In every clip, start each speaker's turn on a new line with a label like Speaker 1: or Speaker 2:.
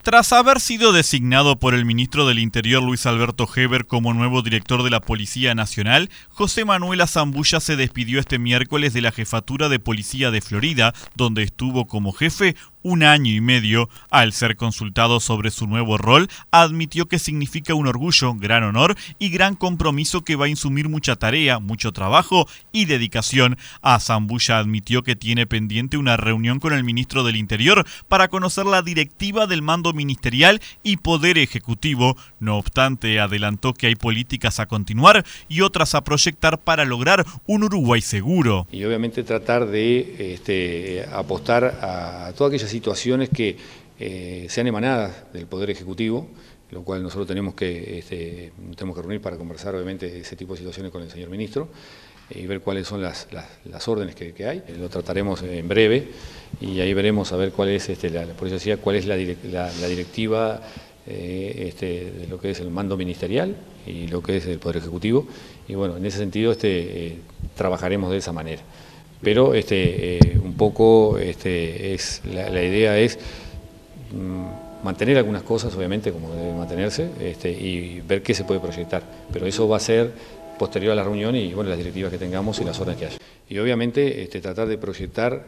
Speaker 1: Tras haber sido designado por el ministro del Interior Luis Alberto Heber como nuevo director de la Policía Nacional, José Manuel Azambulla se despidió este miércoles de la Jefatura de Policía de Florida, donde estuvo como jefe 1 año y medio. Al ser consultado sobre su nuevo rol, admitió que significa un orgullo, gran honor y gran compromiso que va a insumir mucha tarea, mucho trabajo y dedicación. Azambulla admitió que tiene pendiente una reunión con el ministro del Interior para conocer la directiva del mando ministerial y poder ejecutivo. No obstante, adelantó que hay políticas a continuar y otras a proyectar para lograr un Uruguay seguro.
Speaker 2: Y obviamente tratar de apostar a todas aquellas situaciones que sean emanadas del Poder Ejecutivo, lo cual nosotros tenemos que reunir para conversar obviamente ese tipo de situaciones con el señor ministro y ver cuáles son las órdenes que hay. Lo trataremos en breve y ahí veremos a ver cuál es, por eso decía, cuál es la directiva de lo que es el mando ministerial y lo que es el Poder Ejecutivo. Y bueno, en ese sentido trabajaremos de esa manera. Pero un poco la idea es mantener algunas cosas, obviamente, como debe mantenerse, y ver qué se puede proyectar. Pero eso va a ser posterior a la reunión y bueno, las directivas que tengamos y las órdenes que haya. Y obviamente tratar de proyectar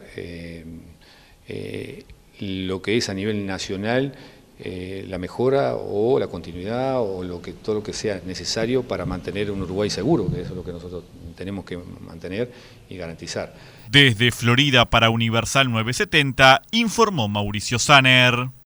Speaker 2: lo que es a nivel nacional la mejora o la continuidad o todo lo que sea necesario para mantener un Uruguay seguro, que eso es lo que nosotros tenemos que mantener y garantizar.
Speaker 1: Desde Florida para Universal 970, informó Mauricio Saner.